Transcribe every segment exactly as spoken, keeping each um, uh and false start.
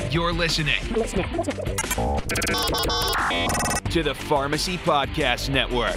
You're listening to the Pharmacy Podcast Network.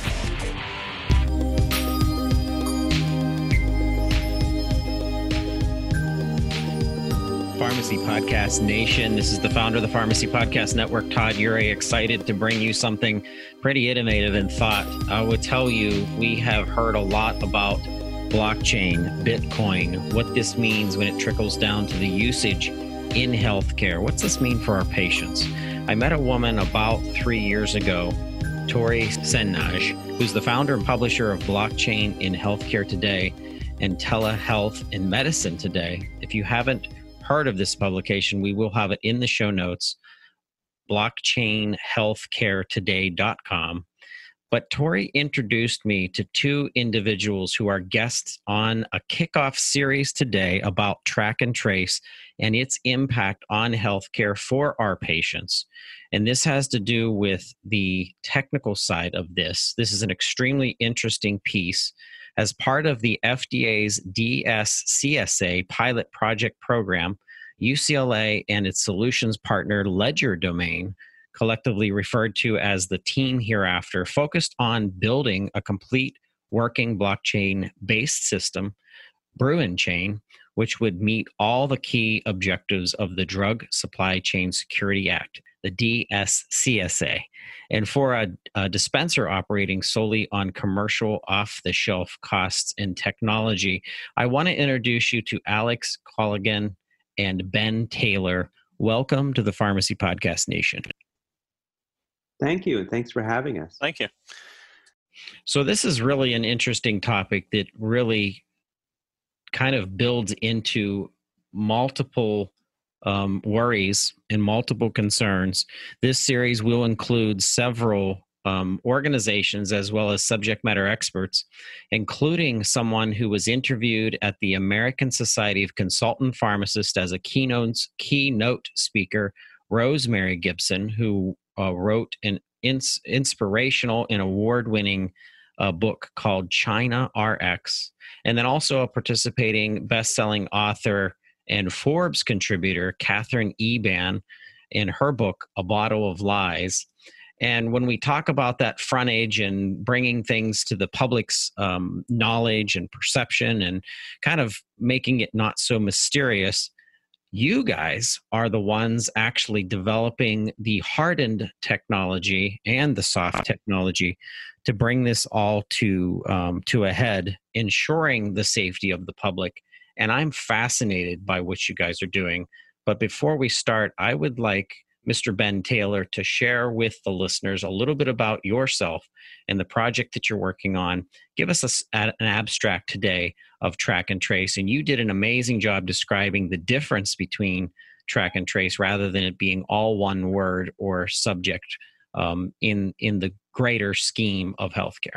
Pharmacy Podcast Nation. This is the founder of the Pharmacy Podcast Network, Todd Eury, excited to bring you something pretty innovative in thought. I would tell you, we have heard a lot about blockchain, Bitcoin, what this means when it trickles down to the usage in healthcare. What's this mean for our patients? I met a woman about three years ago, Tori Senaj, who's the founder and publisher of Blockchain in Healthcare Today and Telehealth in Medicine Today. If you haven't heard of this publication, we will have it in the show notes, blockchain healthcare today dot com. But Tori introduced me to two individuals who are guests on a kickoff series today about track and trace and its impact on healthcare for our patients. And this has to do with the technical side of this. This is an extremely interesting piece. As part of the F D A's D S C S A pilot project program, U C L A and its solutions partner Legerdemain, collectively referred to as the team hereafter, focused on building a complete working blockchain-based system, Bruin Chain, which would meet all the key objectives of the Drug Supply Chain Security Act, the D S C S A. And for a, a dispenser operating solely on commercial off-the-shelf costs and technology, I want to introduce you to Alex Colligan and Ben Taylor. Welcome to the Pharmacy Podcast Nation. Thank you, and thanks for having us. Thank you. So this is really an interesting topic that really kind of builds into multiple um, worries and multiple concerns. This series will include several um, organizations as well as subject matter experts, including someone who was interviewed at the American Society of Consultant Pharmacists as a keynote, keynote speaker, Rosemary Gibson, who uh, wrote an ins- inspirational and award-winning uh, book called China R X, and then also a participating best-selling author and Forbes contributor, Catherine Eban, in her book, A Bottle of Lies. And when we talk about that frontage and bringing things to the public's um, knowledge and perception and kind of making it not so mysterious, you guys are the ones actually developing the hardened technology and the soft technology to bring this all to um, to a head, ensuring the safety of the public. And I'm fascinated by what you guys are doing. But before we start, I would like Mister Ben Taylor to share with the listeners a little bit about yourself and the project that you're working on. Give us a, an abstract today of track and trace. And you did an amazing job describing the difference between track and trace rather than it being all one word or subject um, in, in the greater scheme of healthcare.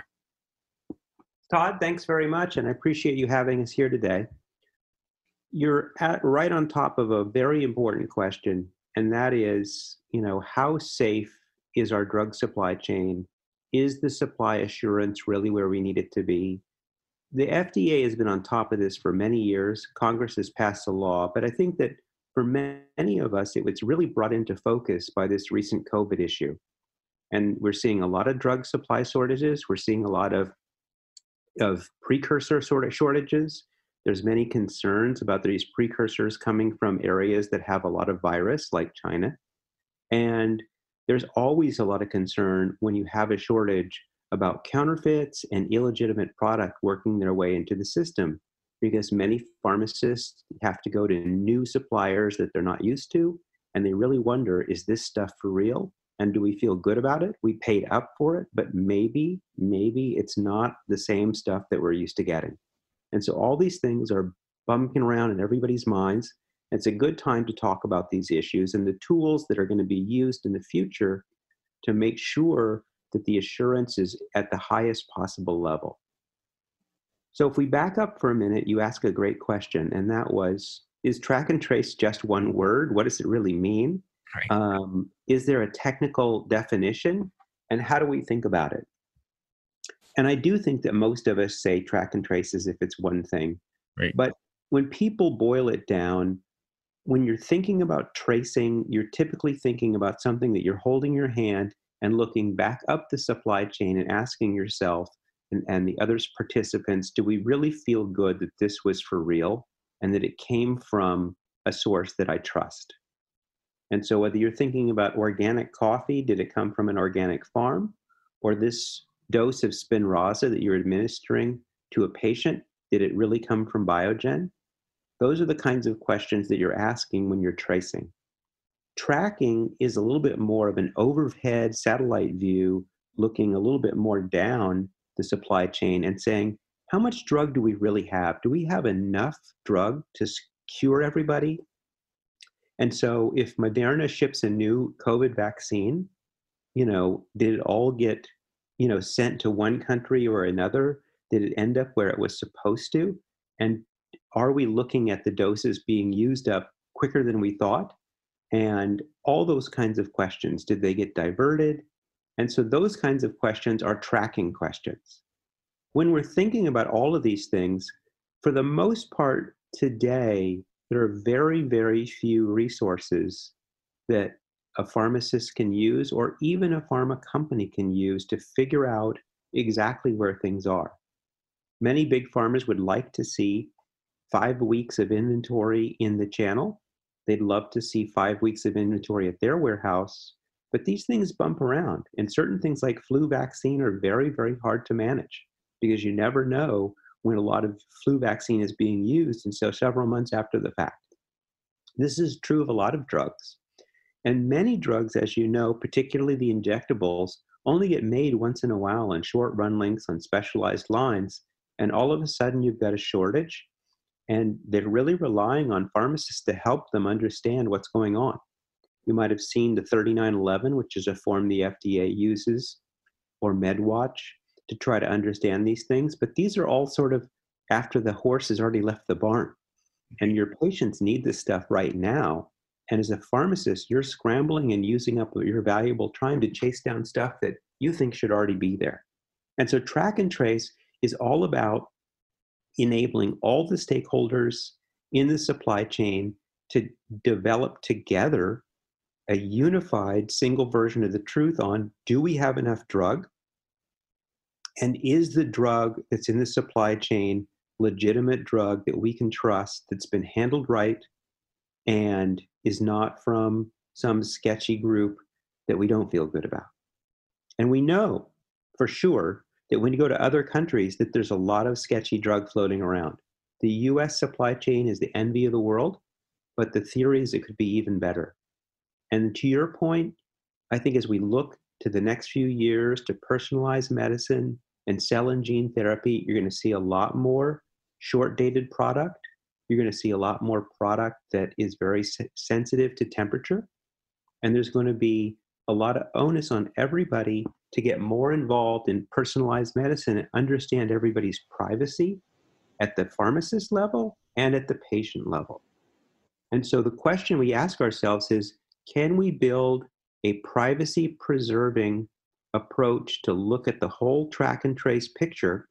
Todd, thanks very much, and I appreciate you having us here today. You're at, right on top of a very important question, and that is, you know, how safe is our drug supply chain? Is the supply assurance really where we need it to be? The F D A has been on top of this for many years. Congress has passed a law, but I think that for many of us, it was really brought into focus by this recent COVID issue. And we're seeing a lot of drug supply shortages. We're seeing a lot of, of precursor sort of shortages. There's many concerns about these precursors coming from areas that have a lot of virus, like China. And there's always a lot of concern when you have a shortage about counterfeits and illegitimate product working their way into the system, because many pharmacists have to go to new suppliers that they're not used to, and they really wonder, is this stuff for real? And do we feel good about it? We paid up for it, but maybe, maybe it's not the same stuff that we're used to getting. And so all these things are bumping around in everybody's minds. It's a good time to talk about these issues and the tools that are going to be used in the future to make sure that the assurance is at the highest possible level. So if we back up for a minute, you ask a great question, and that was, is track and trace just one word? What does it really mean? Right. Um, is there a technical definition? And how do we think about it? And I do think that most of us say track and trace as if it's one thing. Right. But when people boil it down, when you're thinking about tracing, you're typically thinking about something that you're holding in your hand and looking back up the supply chain and asking yourself and, and the other participants, do we really feel good that this was for real and that it came from a source that I trust? And so whether you're thinking about organic coffee, did it come from an organic farm? Or this dose of Spinraza that you're administering to a patient, did it really come from Biogen? Those are the kinds of questions that you're asking when you're tracing. Tracking is a little bit more of an overhead satellite view, looking a little bit more down the supply chain and saying, how much drug do we really have? Do we have enough drug to cure everybody? And so if Moderna ships a new COVID vaccine, you know, did it all get, you know, sent to one country or another? Did it end up where it was supposed to? And are we looking at the doses being used up quicker than we thought? And all those kinds of questions. Did they get diverted? And so those kinds of questions are tracking questions. When we're thinking about all of these things, for the most part today, there are very, very few resources that a pharmacist can use or even a pharma company can use to figure out exactly where things are. Many big pharmas would like to see five weeks of inventory in the channel. They'd love to see five weeks of inventory at their warehouse, but these things bump around. And certain things like flu vaccine are very, very hard to manage because you never know when a lot of flu vaccine is being used, and so several months after the fact. This is true of a lot of drugs. And many drugs, as you know, particularly the injectables, only get made once in a while on short run lengths on specialized lines, and all of a sudden you've got a shortage. And they're really relying on pharmacists to help them understand what's going on. You might have seen the thirty-nine eleven, which is a form the F D A uses, or MedWatch, to try to understand these things. But these are all sort of after the horse has already left the barn. And your patients need this stuff right now. And as a pharmacist, you're scrambling and using up your valuable time to chase down stuff that you think should already be there. And so track and trace is all about enabling all the stakeholders in the supply chain to develop together a unified single version of the truth on, do we have enough drug? And is the drug that's in the supply chain legitimate drug that we can trust, that's been handled right, and is not from some sketchy group that we don't feel good about? And we know for sure that when you go to other countries that there's a lot of sketchy drug floating around. The U S supply chain is the envy of the world, but the theory is it could be even better. And to your point, I think as we look to the next few years to personalized medicine and cell and gene therapy, you're going to see a lot more short-dated product. You're going to see a lot more product that is very se- sensitive to temperature. And there's going to be a lot of onus on everybody to get more involved in personalized medicine and understand everybody's privacy at the pharmacist level and at the patient level. And so the question we ask ourselves is, can we build a privacy-preserving approach to look at the whole track and trace picture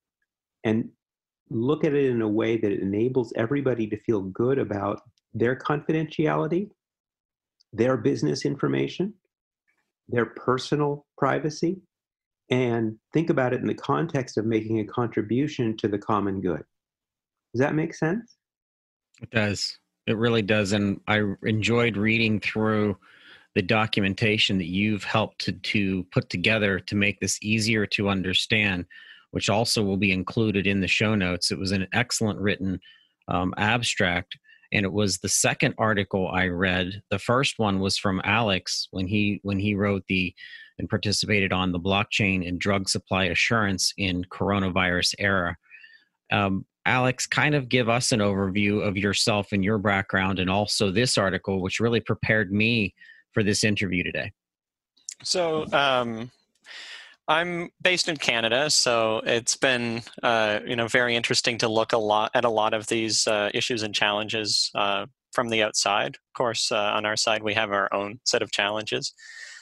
and look at it in a way that enables everybody to feel good about their confidentiality, their business information, their personal privacy, and think about it in the context of making a contribution to the common good. Does that make sense? It does. It really does. And I enjoyed reading through the documentation that you've helped to, to put together to make this easier to understand, which also will be included in the show notes. It was an excellent written um, abstract. And it was the second article I read. The first one was from Alex when he when he wrote the and participated on the blockchain and drug supply assurance in coronavirus era. Um, Alex, kind of give us an overview of yourself and your background, and also this article, which really prepared me for this interview today. So um, I'm based in Canada, so it's been uh, you know very interesting to look a lot at a lot of these uh, issues and challenges uh, from the outside. Of course, uh, on our side, we have our own set of challenges.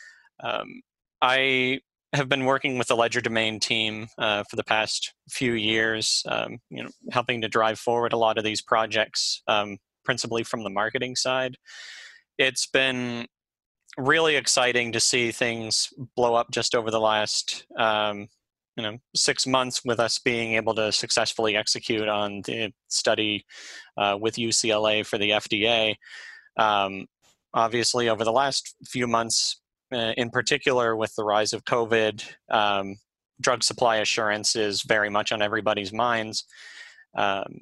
Um, I have been working with the Legerdemain team uh, for the past few years, um, you know, helping to drive forward a lot of these projects, um, principally from the marketing side. It's been really exciting to see things blow up just over the last um, you know six months with us being able to successfully execute on the study uh, with U C L A for the F D A. Um, obviously, over the last few months, uh, in particular with the rise of COVID, um, drug supply assurance is very much on everybody's minds. Um,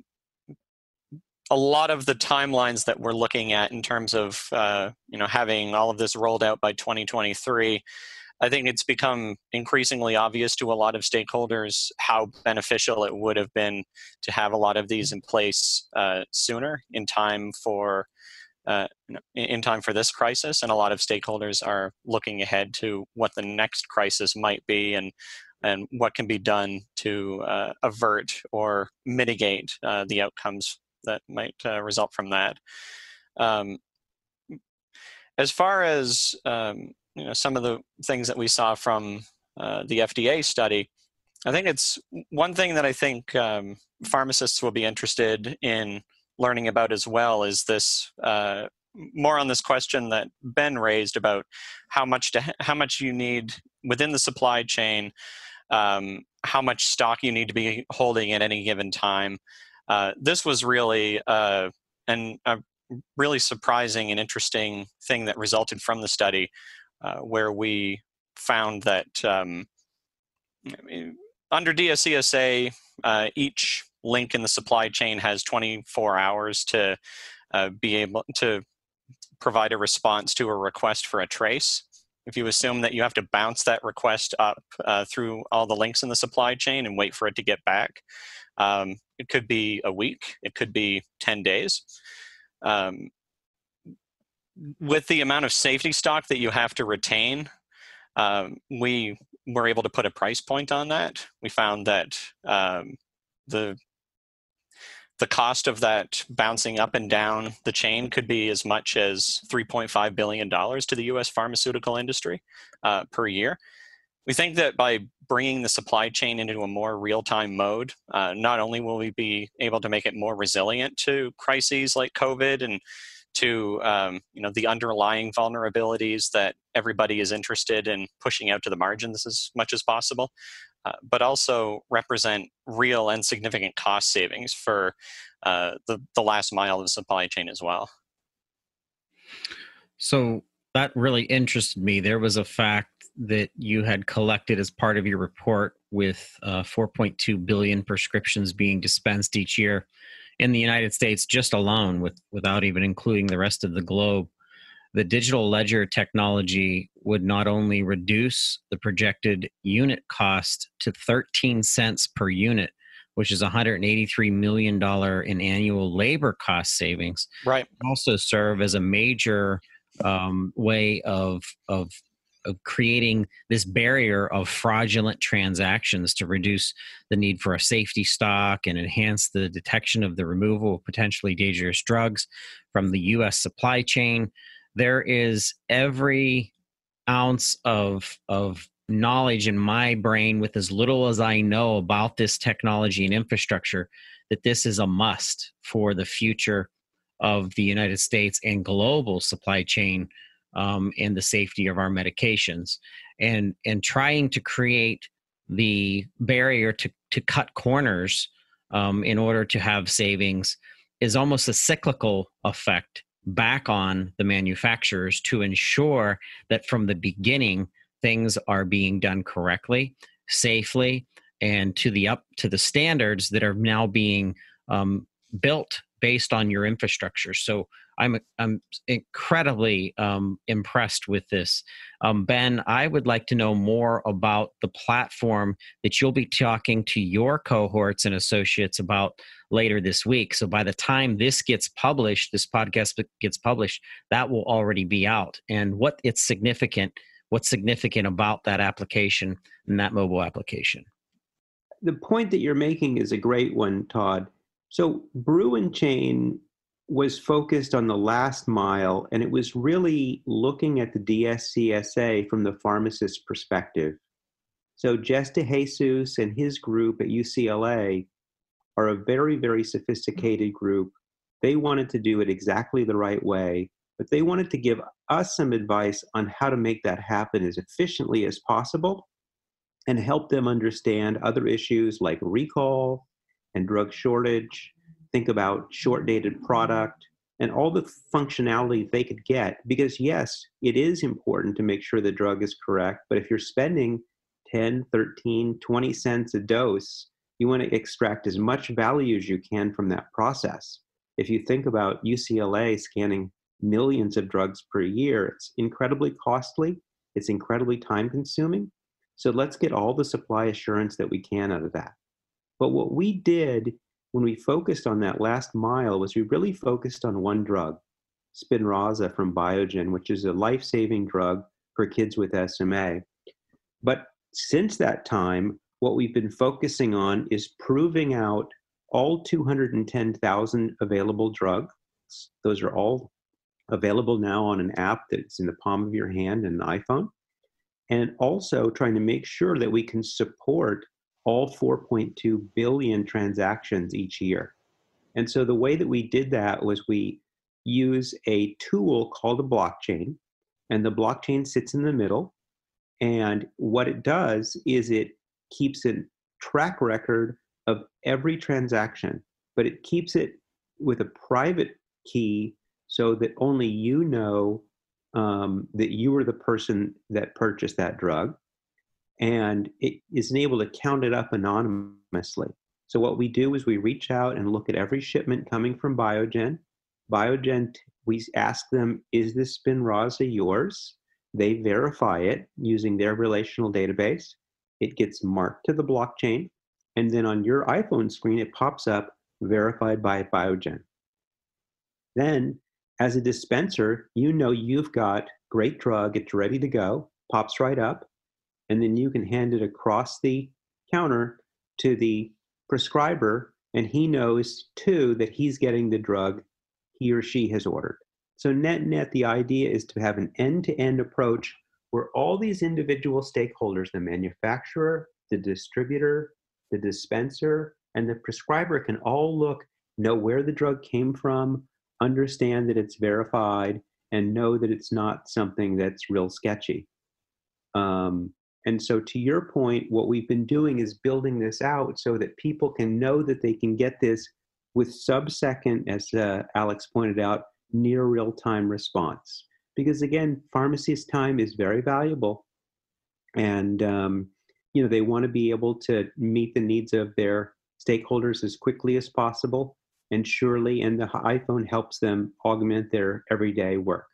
a lot of the timelines that we're looking at in terms of uh, you know having all of this rolled out by twenty twenty-three, I think it's become increasingly obvious to a lot of stakeholders how beneficial it would have been to have a lot of these in place uh, sooner, in time for uh, in time for this crisis. And a lot of stakeholders are looking ahead to what the next crisis might be, and and what can be done to uh, avert or mitigate uh, the outcomes that might uh, result from that. Um, as far as um, you know, some of the things that we saw from uh, the F D A study, I think it's one thing that I think um, pharmacists will be interested in learning about as well is this uh, more on this question that Ben raised about how much to how much you need within the supply chain, um, how much stock you need to be holding at any given time. Uh, this was really uh, an, a really surprising and interesting thing that resulted from the study, uh, where we found that um, under D S C S A, uh, each link in the supply chain has twenty-four hours to uh, be able to provide a response to a request for a trace. If you assume that you have to bounce that request up uh, through all the links in the supply chain and wait for it to get back, um, it could be a week, it could be ten days. Um, with the amount of safety stock that you have to retain, um, we were able to put a price point on that. We found that um, the the cost of that bouncing up and down the chain could be as much as three point five billion dollars to the U S pharmaceutical industry uh, per year. We think that by bringing the supply chain into a more real-time mode, uh, not only will we be able to make it more resilient to crises like COVID and to um, you know the underlying vulnerabilities that everybody is interested in pushing out to the margins as much as possible, uh, but also represent real and significant cost savings for uh, the, the last mile of the supply chain as well. So that really interested me. There was a fact that you had collected as part of your report with uh, four point two billion prescriptions being dispensed each year in the United States just alone, with, without even including the rest of the globe. The digital ledger technology would not only reduce the projected unit cost to thirteen cents per unit, which is one hundred eighty-three million dollars in annual labor cost savings, right, also serve as a major um, way of, of of creating this barrier of fraudulent transactions to reduce the need for a safety stock and enhance the detection of the removal of potentially dangerous drugs from the U S supply chain. There is every ounce of, of knowledge in my brain, with as little as I know about this technology and infrastructure, that this is a must for the future of the United States and global supply chain Um, and the safety of our medications, and and trying to create the barrier to to cut corners um, in order to have savings is almost a cyclical effect back on the manufacturers to ensure that from the beginning things are being done correctly, safely, and to the up to the standards that are now being um, built based on your infrastructure. So I'm I'm incredibly um, impressed with this. Um, Ben, I would like to know more about the platform that you'll be talking to your cohorts and associates about later this week. So by the time this gets published, this podcast gets published, that will already be out. And what it's significant, what's significant about that application and that mobile application? The point that you're making is a great one, Todd. So Brew and Chain was focused on the last mile, and it was really looking at the D S C S A from the pharmacist's perspective. So Jess DeJesus and his group at U C L A are a very, very sophisticated group They wanted to do it exactly the right way, but they wanted to give us some advice on how to make that happen as efficiently as possible and help them understand other issues like recall and drug shortage, think about short-dated product, and all the functionality they could get. Because yes, it is important to make sure the drug is correct, but if you're spending ten, thirteen, twenty cents a dose, you want to extract as much value as you can from that process. If you think about U C L A scanning millions of drugs per year, it's incredibly costly, it's incredibly time-consuming. So let's get all the supply assurance that we can out of that. But what we did when we focused on that last mile was we really focused on one drug, Spinraza from Biogen, which is a life-saving drug for kids with S M A. But since that time, what we've been focusing on is proving out all two hundred ten thousand available drugs. Those are all available now on an app that's in the palm of your hand and an iPhone. And also trying to make sure that we can support all four point two billion transactions each year. And so the way that we did that was we use a tool called a blockchain, and the blockchain sits in the middle. And what it does is it keeps a track record of every transaction, but it keeps it with a private key so that only you know um, that you were the person that purchased that drug. And it is able to count it up anonymously. So what we do is we reach out and look at every shipment coming from Biogen. Biogen, we ask them, is this Spinraza yours? They verify it using their relational database. It gets marked to the blockchain. And then on your iPhone screen, it pops up, verified by Biogen. Then, as a dispenser, you know you've got great drug, it's ready to go, pops right up, and then you can hand it across the counter to the prescriber, and he knows, too, that he's getting the drug he or she has ordered. So net-net, the idea is to have an end-to-end approach where all these individual stakeholders, the manufacturer, the distributor, the dispenser, and the prescriber can all look, know where the drug came from, understand that it's verified, and know that it's not something that's real sketchy. Um, and so to your point, what we've been doing is building this out so that people can know that they can get this with sub-second, as uh, Alex pointed out, near real-time response. Because again, pharmacists' time is very valuable. And um, you know, they want to be able to meet the needs of their stakeholders as quickly as possible. And surely, and the iPhone helps them augment their everyday work.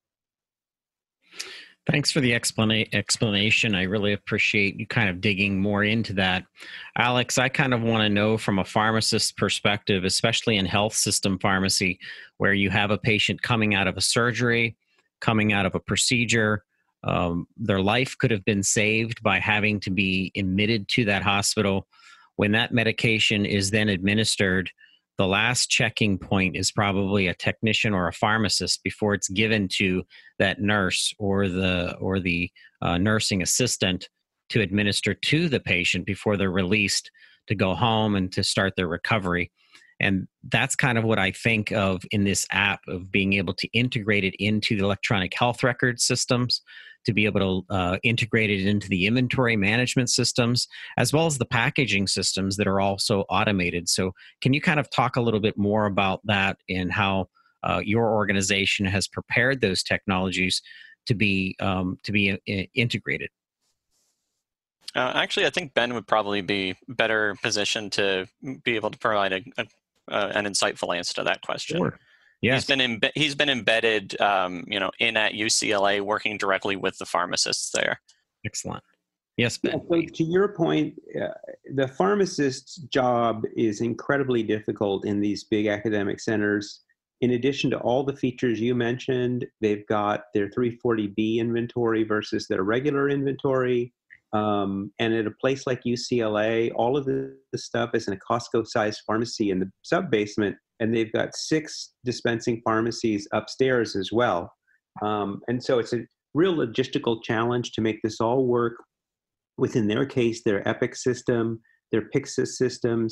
Thanks for the explana- explanation. I really appreciate you kind of digging more into that. Alex, I kind of want to know from a pharmacist's perspective, especially in health system pharmacy, where you have a patient coming out of a surgery, coming out of a procedure, um, their life could have been saved by having to be admitted to that hospital. When that medication is then administered, the last checking point is probably a technician or a pharmacist before it's given to that nurse or the or the uh, nursing assistant to administer to the patient before they're released to go home and to start their recovery. And that's kind of what I think of in this app, of being able to integrate it into the electronic health record systems, to be able to uh, integrate it into the inventory management systems, as well as the packaging systems that are also automated. So can you kind of talk a little bit more about that and how uh, your organization has prepared those technologies to be um, to be uh, integrated? Uh, actually, I think Ben would probably be better positioned to be able to provide a, a, uh, an insightful answer to that question. Sure. Yes. He's been imbe- he's been embedded, um, you know, in at U C L A, working directly with the pharmacists there. Excellent. Yes, Ben. Yeah, so to your point, uh, the pharmacist's job is incredibly difficult in these big academic centers. In addition to all the features you mentioned, they've got their three forty B inventory versus their regular inventory. Um, and at a place like U C L A, all of the, the stuff is in a Costco-sized pharmacy in the sub-basement, and they've got six dispensing pharmacies upstairs as well. Um, and so it's a real logistical challenge to make this all work within their case, their Epic system, their Pyxis systems,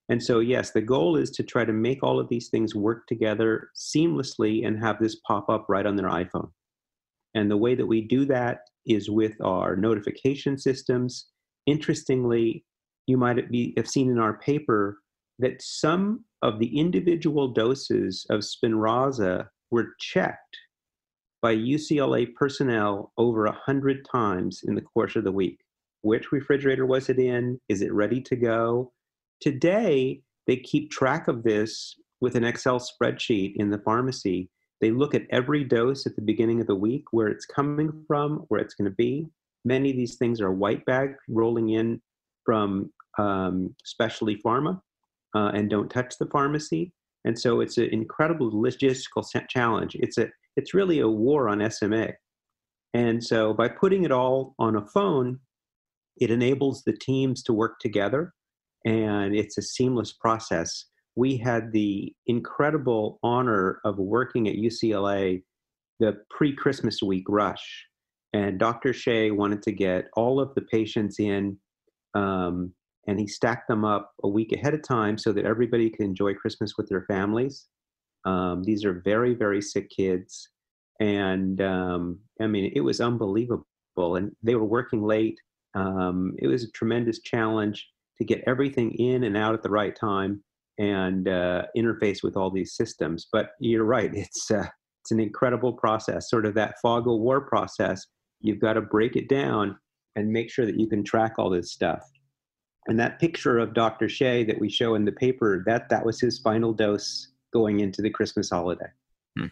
And so, yes, the goal is to try to make all of these things work together seamlessly and have this pop up right on their iPhone. And the way that we do that is with our notification systems. Interestingly, you might be, have seen in our paper that some of the individual doses of Spinraza were checked by U C L A personnel over a hundred times in the course of the week. Which refrigerator was it in? Is it ready to go? Today, they keep track of this with an Excel spreadsheet in the pharmacy. They look at every dose at the beginning of the week, where it's coming from, where it's going to be. Many of these things are white bag rolling in from um, specialty pharma uh, and don't touch the pharmacy. And so it's an incredible logistical challenge. It's a it's really a war on S M A. And so by putting it all on a phone, it enables the teams to work together, and it's a seamless process. We had the incredible honor of working at U C L A the pre-Christmas week rush, and Doctor Shea wanted to get all of the patients in, um, and he stacked them up a week ahead of time so that everybody could enjoy Christmas with their families. Um, these are very, very sick kids, and um, I mean, it was unbelievable, and they were working late. Um, it was a tremendous challenge to get everything in and out at the right time and uh, interface with all these systems. But you're right, it's uh, it's an incredible process, sort of that fog of war process. You've got to break it down and make sure that you can track all this stuff. And that picture of Doctor Shea that we show in the paper, that that was his final dose going into the Christmas holiday. Hmm.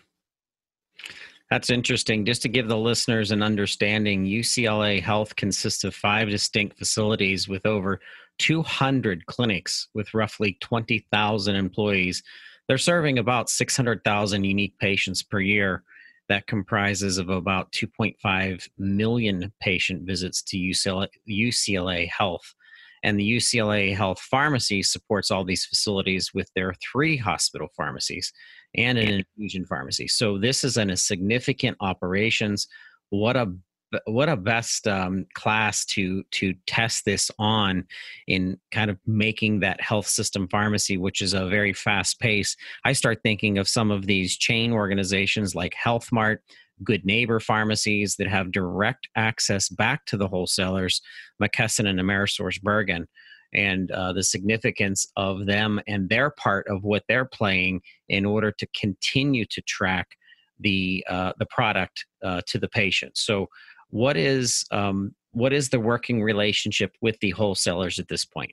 That's interesting. Just to give the listeners an understanding, U C L A Health consists of five distinct facilities with over two hundred clinics with roughly twenty thousand employees. They're serving about six hundred thousand unique patients per year. That comprises of about two point five million patient visits to U C L A, U C L A Health. And the U C L A Health Pharmacy supports all these facilities with their three hospital pharmacies and an infusion pharmacy. So this is an, a significant operations. What a what a best um, class to to test this on in kind of making that health system pharmacy, which is a very fast pace. I start thinking of some of these chain organizations like Health Mart, Good Neighbor pharmacies that have direct access back to the wholesalers, McKesson and AmerisourceBergen, and uh, the significance of them and their part of what they're playing in order to continue to track the uh, the product uh, to the patient. So what is um, what is the working relationship with the wholesalers at this point?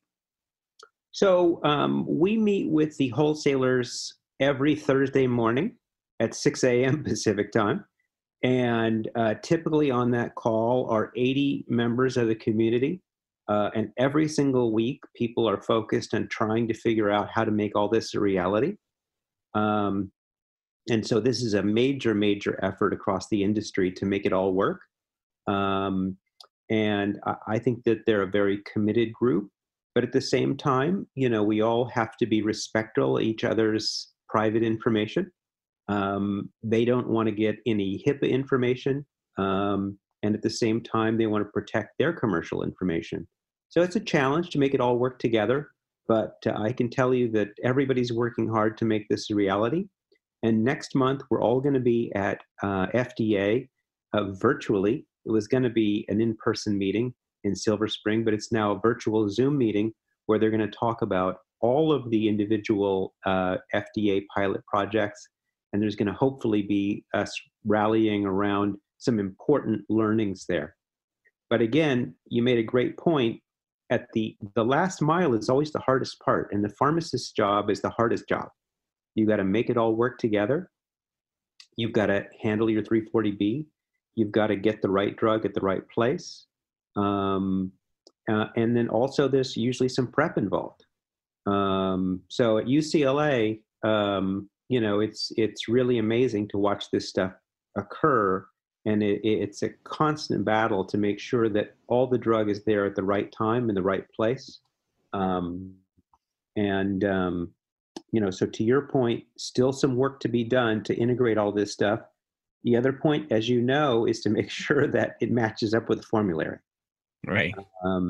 So um, we meet with the wholesalers every Thursday morning at six a.m. Pacific time. And uh, typically on that call are eighty members of the community. Uh, and every single week, people are focused on trying to figure out how to make all this a reality. Um, and so this is a major, major effort across the industry to make it all work. Um, and I, I think that they're a very committed group. But at the same time, you know, we all have to be respectful of each other's private information. Um, they don't want to get any HIPAA information. Um, and at the same time, they want to protect their commercial information. So it's a challenge to make it all work together. But uh, I can tell you that everybody's working hard to make this a reality. And next month, we're all going to be at uh, F D A uh, virtually. It was going to be an in-person meeting in Silver Spring, but it's now a virtual Zoom meeting where they're going to talk about all of the individual uh, F D A pilot projects. And there's going to hopefully be us rallying around some important learnings there. But again, you made a great point. At the, the last mile is always the hardest part, and the pharmacist's job is the hardest job. You've got to make it all work together. You've got to handle your three forty B. You've got to get the right drug at the right place. Um, uh, and then also there's usually some prep involved. Um, so at U C L A, um, you know, it's it's really amazing to watch this stuff occur, and it, it's a constant battle to make sure that all the drug is there at the right time in the right place. Um, and um, you know, so to your point, still some work to be done to integrate all this stuff. The other point, as you know, is to make sure that it matches up with the formulary. Right. Um,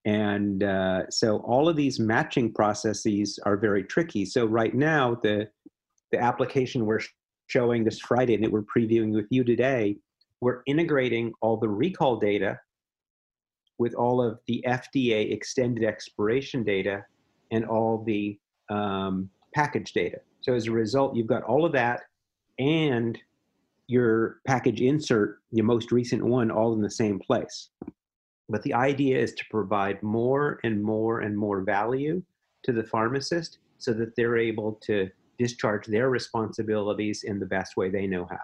And uh, so all of these matching processes are very tricky. So right now, the, the application we're showing this Friday and that we're previewing with you today, we're integrating all the recall data with all of the F D A extended expiration data and all the um, package data. So as a result, you've got all of that and your package insert, your most recent one, all in the same place. But the idea is to provide more and more and more value to the pharmacist so that they're able to discharge their responsibilities in the best way they know how.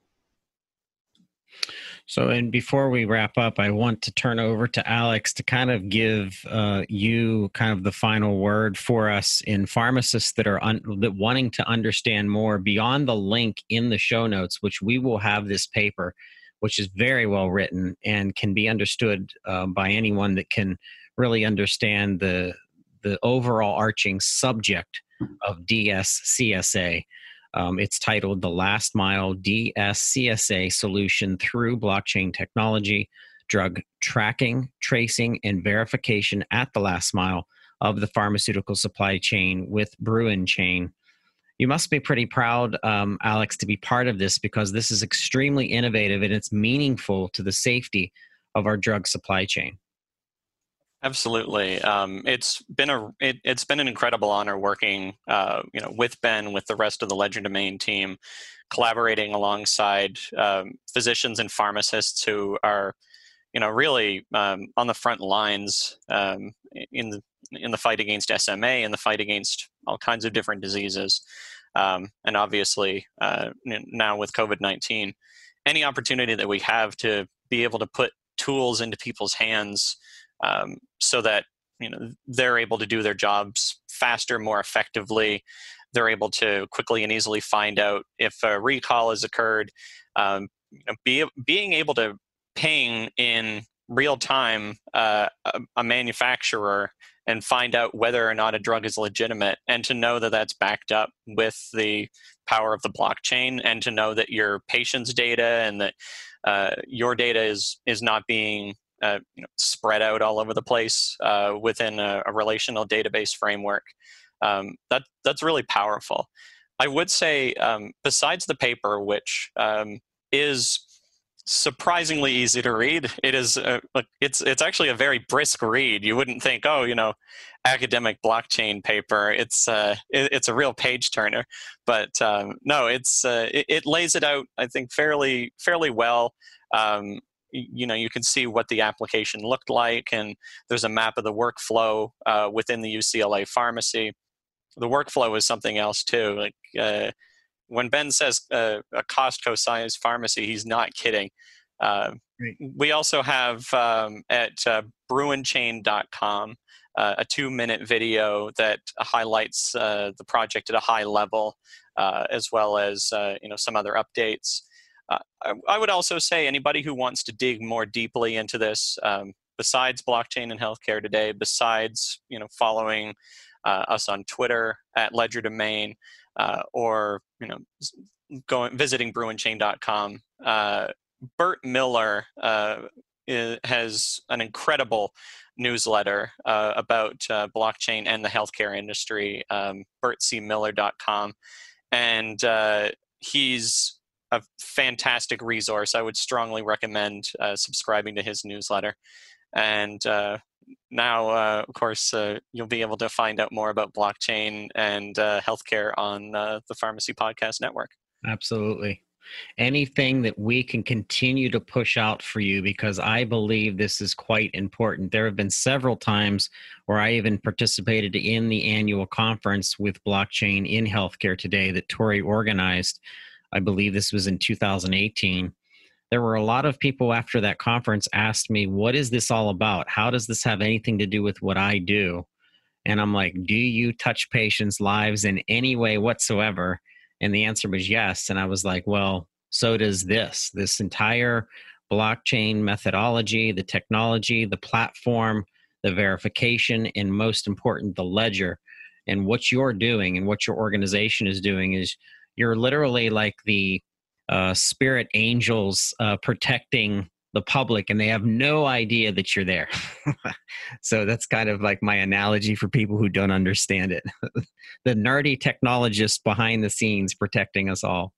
So, and before we wrap up, I want to turn over to Alex to kind of give uh, you kind of the final word for us in pharmacists that are un- that wanting to understand more beyond the link in the show notes, which we will have this paper, which is very well written and can be understood uh, by anyone that can really understand the the overall arching subject of D S C S A. Um, it's titled The Last Mile D S C S A Solution Through Blockchain Technology, Drug Tracking, Tracing, and Verification at the Last Mile of the Pharmaceutical Supply Chain with Bruin Chain. You must be pretty proud, um, Alex, to be part of this because this is extremely innovative and it's meaningful to the safety of our drug supply chain. Absolutely. Um, it's been a it, it's been an incredible honor working uh, you know with Ben, with the rest of the Legerdemain team, collaborating alongside um, physicians and pharmacists who are you know really um, on the front lines um, in the in the fight against S M A and the fight against all kinds of different diseases, um, and obviously uh, now with COVID nineteen, any opportunity that we have to be able to put tools into people's hands. Um, so that you know they're able to do their jobs faster, more effectively. They're able to quickly and easily find out if a recall has occurred. Um, you know, be, being able to ping in real time uh, a, a manufacturer and find out whether or not a drug is legitimate, and to know that that's backed up with the power of the blockchain, and to know that your patient's data and that uh, your data is is not being Uh, you know, spread out all over the place uh, within a, a relational database framework. Um, that that's really powerful. I would say, um, besides the paper, which um, is surprisingly easy to read, it is uh, it's it's actually a very brisk read. You wouldn't think, oh, you know, academic blockchain paper. It's uh, it, it's a real page turner, but um, no, it's uh, it, it lays it out, I think, fairly fairly well. Um, you know, you can see what the application looked like, and there's a map of the workflow uh, within the U C L A pharmacy. The workflow is something else too. Like uh, when Ben says uh, a Costco-sized pharmacy, he's not kidding. Uh, Great. We also have um, at uh, bruin chain dot com uh, a two-minute video that highlights uh, the project at a high level, uh, as well as uh, you know some other updates. Uh, I, I would also say anybody who wants to dig more deeply into this, um, besides blockchain and healthcare today, besides you know following uh, us on Twitter at Legerdemain, uh, or you know going visiting bruin chain dot com, uh, Bert Miller uh, is, has an incredible newsletter uh, about uh, blockchain and the healthcare industry. Um, bert c miller dot com, and uh, he's a fantastic resource. I would strongly recommend uh, subscribing to his newsletter. And uh, now, uh, of course, uh, you'll be able to find out more about blockchain and uh, healthcare on uh, the Pharmacy Podcast Network. Absolutely. Anything that we can continue to push out for you, because I believe this is quite important. There have been several times where I even participated in the annual conference with blockchain in healthcare today that Tori organized. I believe this was in two thousand eighteen. There were a lot of people after that conference asked me, what is this all about? How does this have anything to do with what I do? And I'm like, do you touch patients' lives in any way whatsoever? And the answer was yes. And I was like, well, so does this. This entire blockchain methodology, the technology, the platform, the verification, and most important, the ledger. And what you're doing and what your organization is doing is you're literally like the uh, spirit angels uh, protecting the public and they have no idea that you're there. So that's kind of like my analogy for people who don't understand it. The nerdy technologist behind the scenes protecting us all.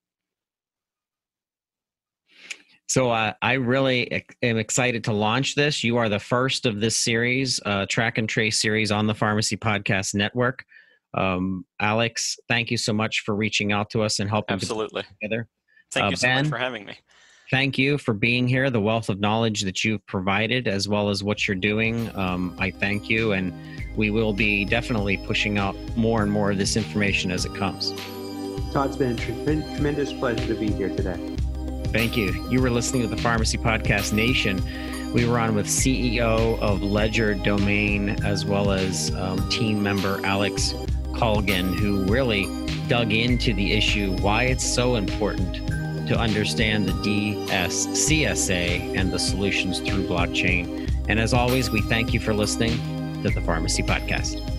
So uh, I really am excited to launch this. You are the first of this series, uh, Track and Trace series on the Pharmacy Podcast Network. Um, Alex, thank you so much for reaching out to us and helping. Absolutely. To put together. Thank uh, you so Ben, much for having me. Thank you for being here, the wealth of knowledge that you've provided, as well as what you're doing. Um, I thank you, and we will be definitely pushing out more and more of this information as it comes. Todd, it's been a tre- tremendous pleasure to be here today. Thank you. You were listening to the Pharmacy Podcast Nation. We were on with C E O of Ledger Domain, as well as um, team member Alex Colgan, who really dug into the issue, why it's so important to understand the D S C S A and the solutions through blockchain. And as always, we thank you for listening to the Pharmacy Podcast.